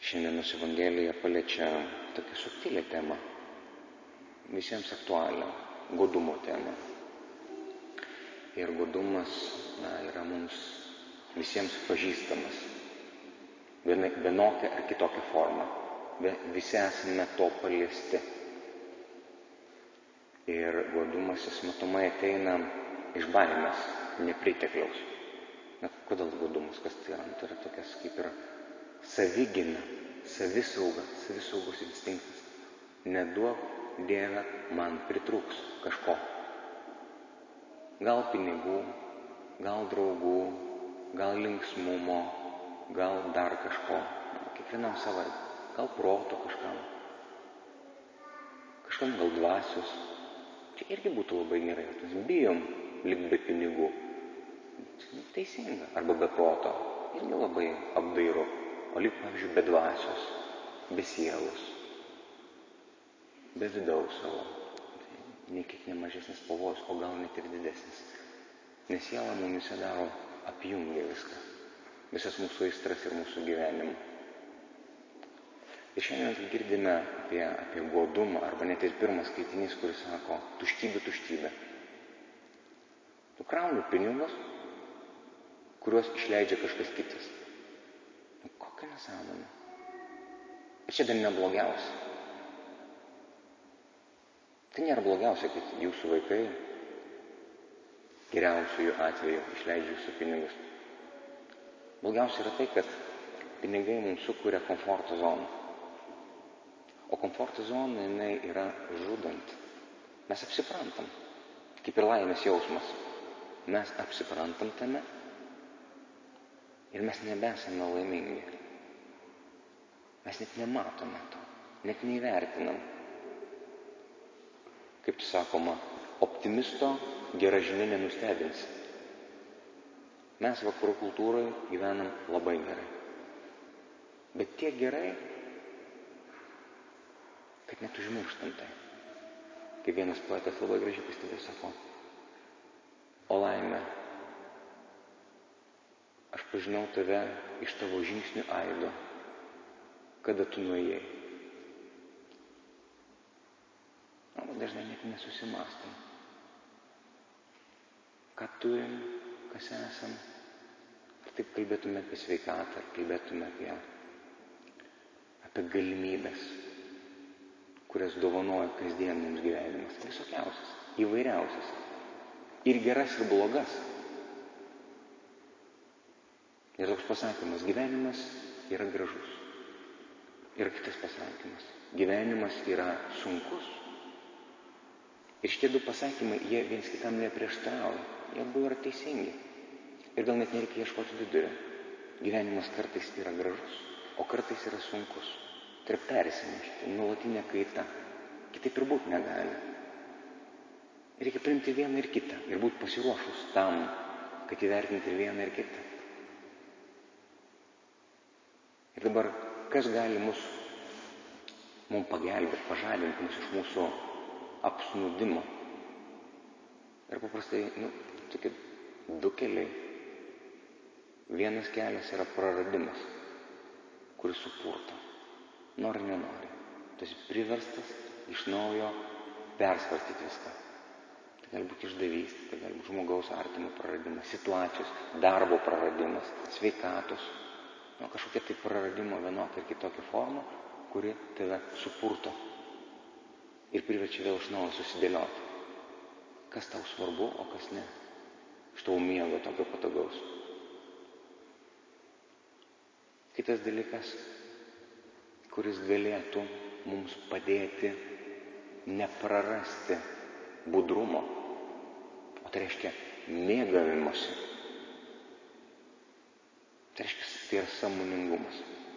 Šiandienos Evangelija paliečia tokią subtilę temą, visiems aktualią, godumo temą. Ir godumas yra mums visiems pažįstamas, vienokia ar kitokia forma. Visi esame to paliesti. Ir godumas jis matomai ateina iš baimės, nepritekliaus. Kodėl godumas, kas tai yra? Tai yra tokias kaip ir savigyna, savisaugos instinktas. Neduok Dieve, man pritrūks kažko. Gal pinigų, gal draugų, gal linksmumo, gal dar kažko. Kiekvienam savai. Gal proto kažkam. Kažkam gal dvasios. Čia irgi būtų labai gerai. Mes bijom likt be pinigų. Teisinga. Arba be proto. Irgi labai apdairu. O likt, pavyzdžiui, be dvasios, be sielos, be vidaus savo. Tai kiek nemažesnis pavojus, o gal net ir didesnis. Nes siela mumise daro apjungia viską. Visas mūsų aistras ir mūsų gyvenimą. Ir šiandien girdime apie godumą, arba net ir pirmas skaitinys, kuris sako tuštybė. Tu krauni pinigus, kuriuos išleidžia kažkas kitas. Kokia nesąmonė. Ir čia dar neblogiausia. Tai nėra blogiausia, kad jūsų vaikai geriausiųjų atveju išleidžia jūsų pinigus. Blogiausia yra tai, kad pinigai mums sukuria komforto zoną. O komforto zona jinai yra žudanti. Mes apsiprantam, kaip ir laimės jausmas. Mes apsiprantam tame ir mes nebesame laimingi. Mes net nematome to, net neįvertinam. Kaip sakoma, optimisto gera žinia nenustebins. Mes vakarų kultūroje gyvenam labai gerai. Bet tiek gerai, kad net užmirštam tai. Kaip vienas poetas labai gražiai pastebėjo, sako, o laimė, aš pažinau tave iš tavo žingsnių aido, kada tu nuėjai. O dažnai net nesusimąstam. Ką turim, kas esam. Ar taip kalbėtume apie sveikatą, ar kalbėtume apie galimybės, kurias dovanoja kasdien mums gyvenimas. Visokiausias, įvairiausias. Ir geras, ir blogas. Ir toks pasakymas, gyvenimas yra gražus. Ir kitas pasakymas, gyvenimas yra sunkus. Ir šitie du pasakymai, jie viens kitam neprieštarauja. Jie abu yra teisingi. Ir gal net nereikia ieškoti vidurio. Gyvenimas kartais yra gražus, o kartais yra sunkus. Tai yra persinešti, nuolatinė kaita. Kitaip ir būt negali. Reikia priimti vieną ir kitą ir būti pasiruošus tam, kad įvertinti ir vieną ir kitą. Ir dabar, kas gali mums pagelbėti, pažadinti mus iš mūsų apsnūdimo? Ir paprastai, tokie du keliai. Vienas kelias yra praradimas, kuris supurto. Nori, nenori. Tu esi priverstas iš naujo persvarstyti viską. Tai gali būti išdavystė, tai gali būti žmogaus artimo praradimas, situacijos, darbo praradimas, sveikatos. Kažkokia tai praradimo vienokia ir kitokia forma, kuri tave supurto ir priverčia vėl iš naujo susidėlioti. Kas tau svarbu, o kas ne. Iš tavo miego tokio patogaus. Kitas dalykas, kuris galėtų mums padėti neprarasti budrumo, o tai reiškia mėgavimosi. Tai reiškia, tai yra sąmoningumas.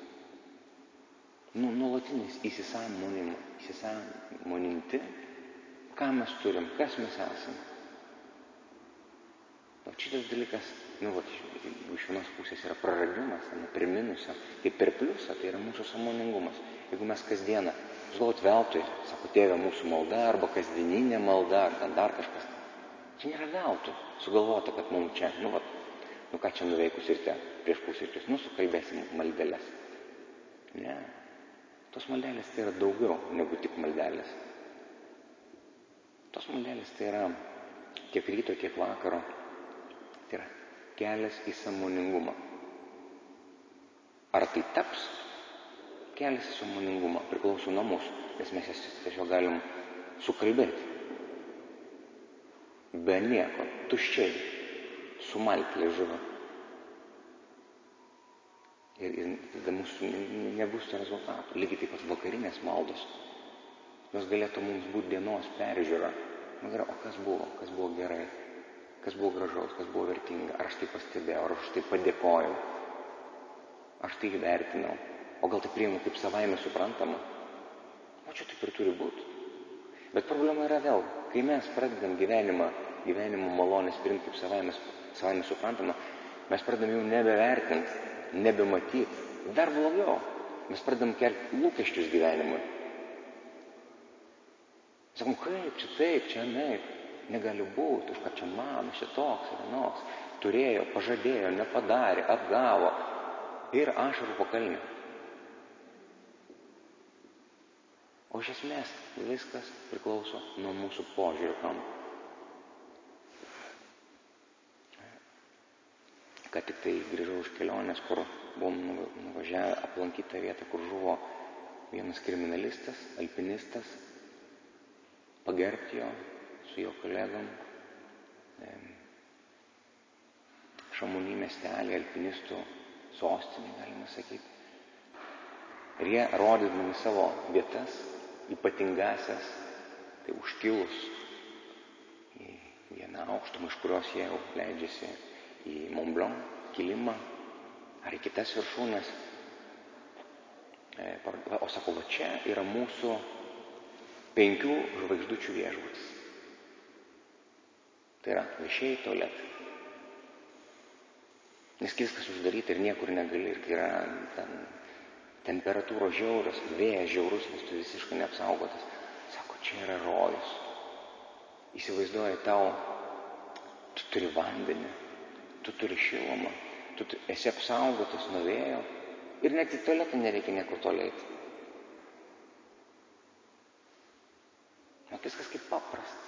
Nuolatinis įsisąmoninti, ką mes turim, kas mes esame. O šitas dalykas, iš vienos pusės yra praradimas, priminusio, tai per pliusą tai yra mūsų sąmoningumas. Jeigu mes kasdieną, galvot veltui, sako Tėve, mūsų malda, arba kasdieninė malda, ar ten dar kažkas. Čia nėra veltui sugalvota, kad mums čia, ką čia nuveikus ryte, prieš pusryčius, sukalbėsim maldeles. Ne. Tos maldelės tai yra daugiau negu tik maldelės. Tos maldelės tai yra tiek ryto, tiek vakaro. Tai yra kelias į sąmoningumą. Ar tai taps kelias į sąmoningumą priklauso nuo mūsų, nes mes jas tiesiog galim sukalbėti. Be nieko, tuščiai, sumalti liežuvį. Ir tada mūsų nebus to rezultatų. Lygiai taip pat vakarinės maldos. Jos galėtų mums būti dienos peržiūra. Gerai, o kas buvo gerai, kas buvo gražaus, kas buvo vertinga, ar aš tai pastebėjau, ar aš tai padėkojau, aš tai įvertinau, o gal tai priimu kaip savaime suprantama. O čia taip ir turi būti. Bet problema yra vėl, kai mes pradedam gyvenimo malonės priimti kaip savaime suprantama, mes pradedam jau nebevertinti, nebematyti. Dar blogiau, mes pradedam kelti lūkesčius gyvenimui. Sakom, kaip čia taip, čia anaip, negali būti, už ką čia man, čia toks ir anoks. Turėjo, pažadėjo, nepadarė, apgavo ir ašarų pakalnė. O iš esmės viskas priklauso nuo mūsų požiūrio kampų. Ką tik tai grįžau iš kelionės, kur buvom nuvažiavę aplankyti vietą, kur žuvo vienas kriminalistas, alpinistas, pagerbti jo su jo kolegom. Šamonį miestelį, alpinistų sostinį, galima sakyti. Ir jie rodydami savo vietas, ypatingasias, tai užkilus į vieną aukštumą, iš kurios jie jau leidžiasi į Mont Blanc kilimą ar į kitas viršūnes. O sako, va čia yra mūsų 5 žvaigždučių viešbutis. Tai yra viešieji tualetai. Nes viskas uždaryta ir niekur negali. Ir kai yra temperatūros žiaurios, vėjas žiaurus, nes tu visiškai neapsaugotas. Sako, čia yra rojus. Įsivaizduoji tu turi vandenį, tu turi šilumą, tu esi apsaugotas nuo vėjo ir net į tualetą nereikia niekur tolėti. Viskas kaip paprasta.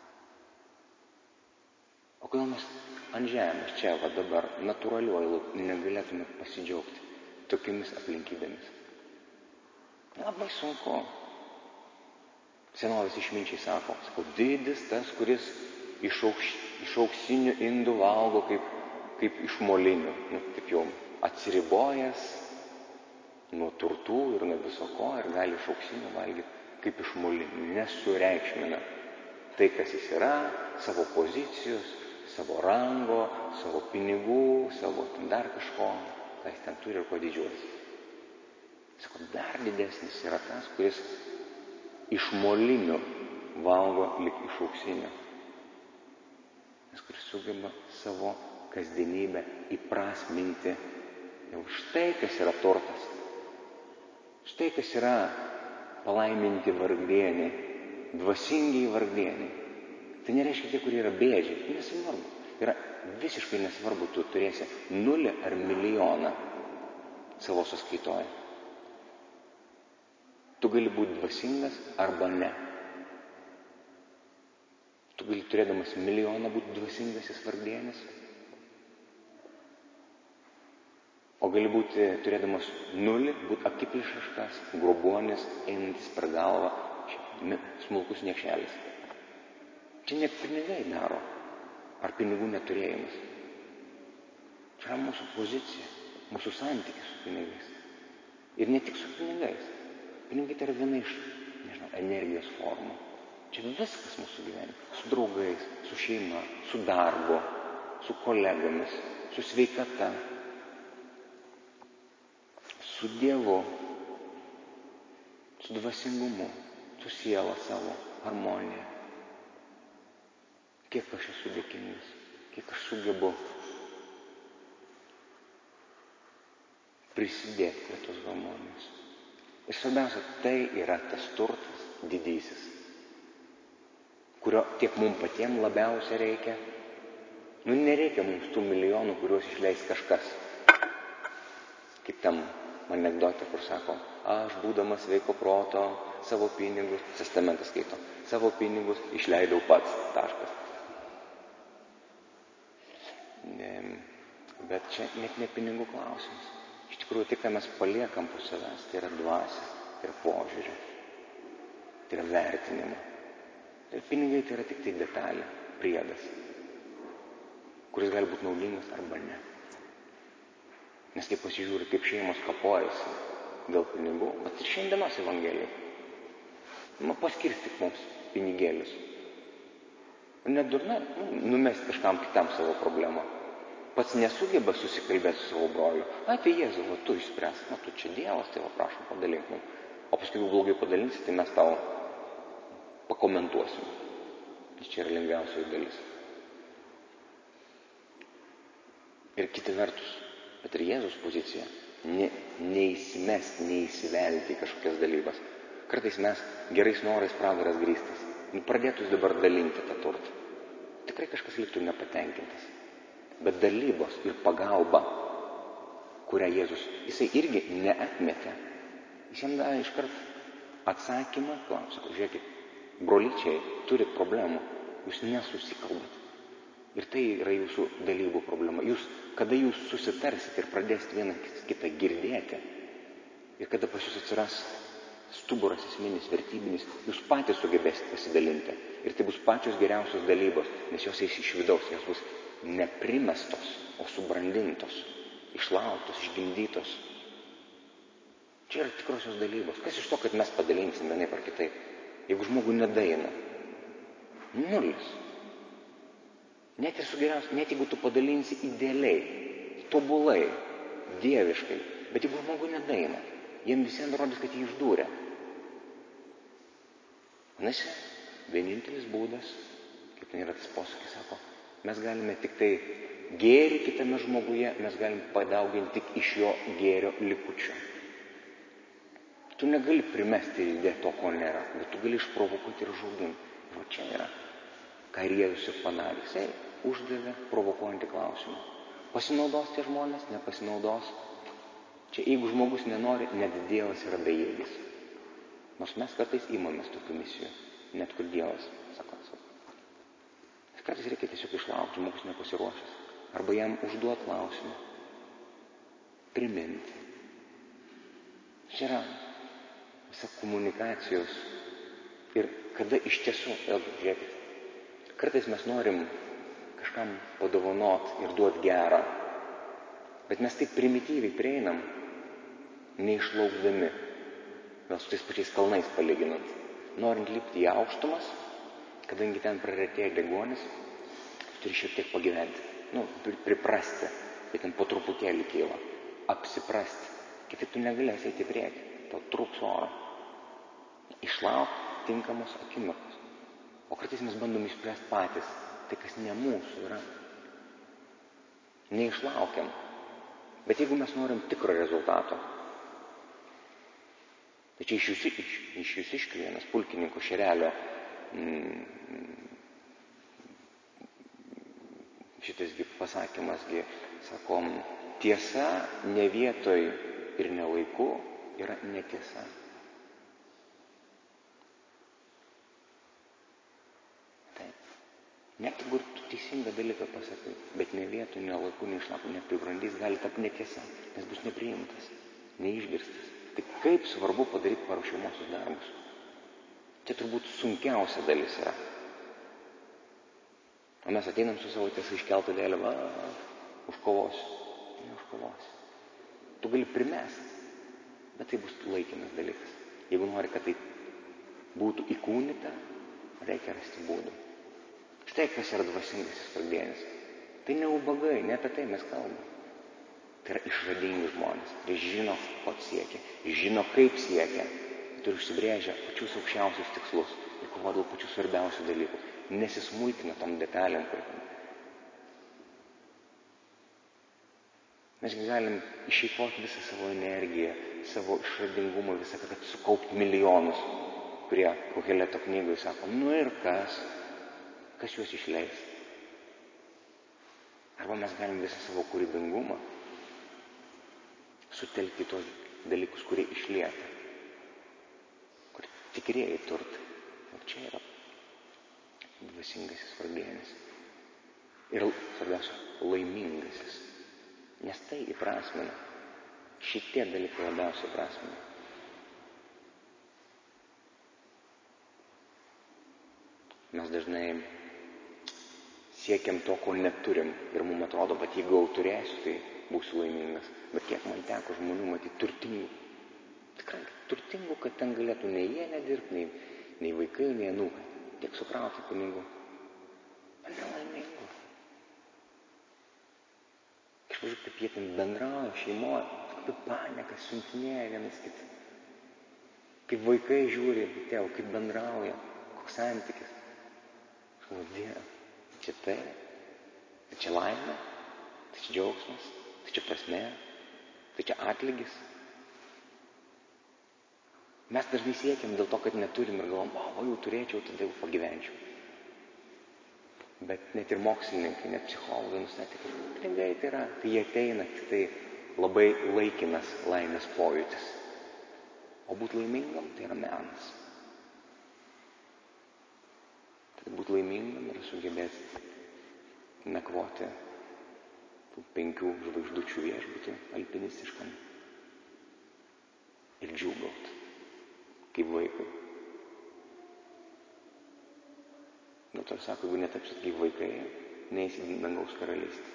O kodėl mes ant žemės čia va dabar natūraliuoju negalėtume pasidžiaugti tokiamis aplinkybėmis? Labai sunku. Senovės išminčiai sako, didis tas, kuris iš auksinių indų valgo kaip iš molinių. Taip jau atsiribojęs nuo turtų ir nuo viso ko ir gali iš auksinių valgyti kaip iš molinių. Nesureikšmina tai, kas jis yra, savo pozicijos, savo rango, savo pinigų, savo dar kažko, ką jis ten turi ir ko didžiuojasi. Sako, dar didesnis yra tas, kuris iš molinių valgo lyg iš auksinių. Nes kuris sugeba savo kasdienybę įprasminti. Jau štai kas yra turtas. Štai kas yra palaiminti vargdieniai, dvasingiai vargdieniai. Tai nereiškia tie, kurie yra bėdžiai. Nesvarbu. Yra visiškai nesvarbu, tu turėsi 0 ar milijoną savo sąskaitoje. Tu gali būti dvasingas arba ne. Tu gali turėdamas milijoną būti dvasingasis vargdienis. O gali būti turėdamas 0, būti akiplėšiškas, grobuonis, einantis per galvą, smulkus niekšelis. Čia ne pinigai daro, ar pinigų neturėjimas. Čia yra mūsų pozicija, mūsų santykis su pinigais. Ir ne tik su pinigais. Pinigai tai yra viena iš, energijos formų. Čia viskas mūsų gyvenime. Su draugais, su šeima, su darbu, su kolegomis, su sveikata, su Dievu, su dvasingumu, su siela savo, harmonija. Kiek aš esu dėkingas, kiek aš sugebu prisidėti prie tos harmonijos. Ir svarbiausia, tai yra tas turtas didysis, kurio tiek mums patiems labiausiai reikia. Nereikia mums tų milijonų, kuriuos išleis kažkas. Kaip tam anekdotė, kur sako, aš būdamas sveiko proto, savo pinigus, testamentą skaito, savo pinigus išleidau pats, taškas. Bet čia net ne pinigų klausimas. Iš tikrųjų, tai, ką mes paliekam po savęs, tai yra dvasia, tai yra požiūrė, tai yra vertinimo. Ir pinigai tai yra tik tai detalė, priedas, kuris gali būti naudingas arba ne. Nes kai pasižiūri, kaip šeimos kapojasi dėl pinigų, bet ir šiandienos evangelijai, paskirstyk mums pinigėlius. Nedurna, numesti kažkam kitam savo problemą. Pats nesugeba susikalbėti su savo broliu. Tai Jėzau, tu išspręs, tu čia Dievas, tai prašom padalink mums. O paskui, jeigu blogai padalinsi, tai mes tau pakomentuosim. Nes čia yra lengviausioji dalis. Ir kita vertus, bet ir Jėzus pozicija, neįsimesti, neįsivelti į kažkokias dalybas. Kartais mes gerais norais pragaras grįstas. Pradėtus dabar dalinti tą turtą. Tikrai kažkas liktų nepatenkintas. Bet dalybos ir pagalba, kurią Jėzus, jisai irgi neatmetė. Jis jam davė iškart atsakymą, klausia, žiūrėkit, brolyčiai, turit problemų, jūs nesusikalbat. Ir tai yra jūsų dalybų problema. Kada jūs susitarsit ir pradėsit vieną kitą girdėti, ir kada pas jūs atsiras stuburas esminis, vertybinis, jūs patys sugebėsit pasidalinti. Ir tai bus pačios geriausios dalybos, nes jos eis iš vidaus, jos bus neprimestos, o subrandintos, išlauktos, išgimdytos. Čia yra tikrosios dalybos. Kas iš to, kad mes padalinsim vienaip ar kitaip? Jeigu žmogui nedaina, nulis. Net ir su geriausiu, net jeigu tu padalinsi idealiai, tobulai, dieviškai, bet jeigu žmogui nedaina, jiem visiems rodys, kad jį išdūrė. Nes vienintelis būdas, kaip ten yra tas posakis, sako, mes galime tik tai gėrį kitame žmoguje, mes galim padauginti tik iš jo gėrio likučio. Tu negali primesti ir įdėti to, ko nėra, bet tu gali išprovokuoti ir užauginti. Ir va čia yra, ką ir Jėzus ir padarė. Jisai uždavė provokuojantį klausimą. Pasinaudos tie žmonės, nepasinaudos. Čia jeigu žmogus nenori, net Dievas yra bejėgis. Nors mes kartais imamės tokių misijų, net kur Dievas, sako. Kartais reikia tiesiog išlaukti, žmogus nepasiruošęs. Arba jam užduoti klausimą. Priminti. Čia yra visa komunikacijos. Ir kada iš tiesų, vėlgi, žiūrėkit, kartais mes norim kažkam padovanot ir duoti gerą, bet mes taip primityviai prieinam, neišlaukdami, gal su tais pačiais kalnais palyginant. Norint lipti į aukštumas, kadangi ten praretėja deguonis, turi šiek tiek pagyventi, priprasti, bet ten po truputėlį kyla, apsiprasti. Kitaip tu negalėsi eiti į priekį, tau trūks oro. Išlauk tinkamos akimirkos. O kartais mes bandom išspręsti patys, tai kas ne mūsų yra. Neišlaukiam. Bet jeigu mes norim tikro rezultato, tai čia iš jūsiškių vienas pulkininko Šerelio šitasgi pasakymasgi, sakom, tiesa ne vietoj ir ne laiku yra netiesa. Taip. Net jeigu tu teisingą dalyką pasakai, bet ne vietoj, ne laiku, neišlaukų, nepribrandys, gali tapti netiesa, nes bus nepriimtas, neišgirstas. Tai kaip svarbu padaryti paruošiamuosius darbus. Čia turbūt sunkiausia dalis yra. O mes ateinam su savo tiesa iškeltą vėliavą, užkovosiu. Neužkovosiu. Tu gali primesti, bet tai bus laikinas dalykas. Jeigu nori, kad tai būtų įkūnyta, reikia rasti būdų. Štai kas yra dvasingasis kalbėjimas. Tai ne ubagai, ne apie tai mes kalbame. Tai yra išradingi žmonės, tai žino, ko siekia, žino, kaip siekia, turi užsibrėžę pačius aukščiausius tikslus ir kovoja dėl pačių svarbiausių dalykų, nesismulkina tom detalėm. Mes galim išeikvoti visą savo energiją, savo išradingumą, visą, kad sukaupti milijonus, kurie Koheleto knygoje sako, ir kas juos išleis. Arba mes galim visą savo kūrybingumą sutelkti tos dalykus, kurie išlieka, kur tikrieji turtai. Ir čia yra dvasingasis vargdieninis. Ir svarbiausia, laimingasis. Nes tai įprasmina. Šitie dalykai labiausiai įprasmina. Mes dažnai siekiam to, ko neturim. Ir mums atrodo, kad jeigu jau turėsiu, tai būsiu laimingas. Bet kiek man teko žmonių matyti turtingų. Tikrai turtingų, kad ten galėtų nei jie nedirbti, nei vaikai, nei anūkai. Tiek sukrauti pinigų. Bet nelaimingų. Kažkaip kaip jie ten bendrauja šeimoje, kaip panieką siuntinėja vienas kitą. Kaip vaikai žiūri į tėvą, kaip bendrauja, koks santykis. O Dieve, čia tai čia laimė, tai čia džiaugsmas, tai čia prasmė, tai čia atlygis. Mes dažnai siekiam dėl to, kad neturim ir galvom, o jau turėčiau, tada jau pagyvenčiau. Bet net ir mokslininkai, net psichologai nustatė, kad pinigai tai yra, tai jie ateina, tai labai laikinas laimės pojūtis. O būt laimingam tai yra menas. Tai būt laimingam yra sugebėti nakvoti tų 5 žvaigždučių viešbutį alpinistiškam ir džiūgaut, kaip vaikai. Dėl to sako, jeigu netapsit kaip vaikai, neįsit į dangaus karalystę,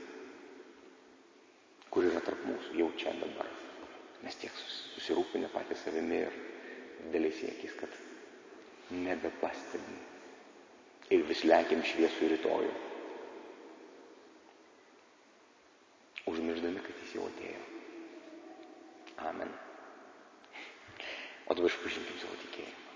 kur yra tarp mūsų, jau čia dabar. Mes tiek susirūpinę patys savimi ir dideliais siekiais, kad nebepastebim. Ir vis lekiam šviesų rytojų. Užmirždami, kad jis jau atėjo. Amen. O dabar išpažinkim savo tikėjimą.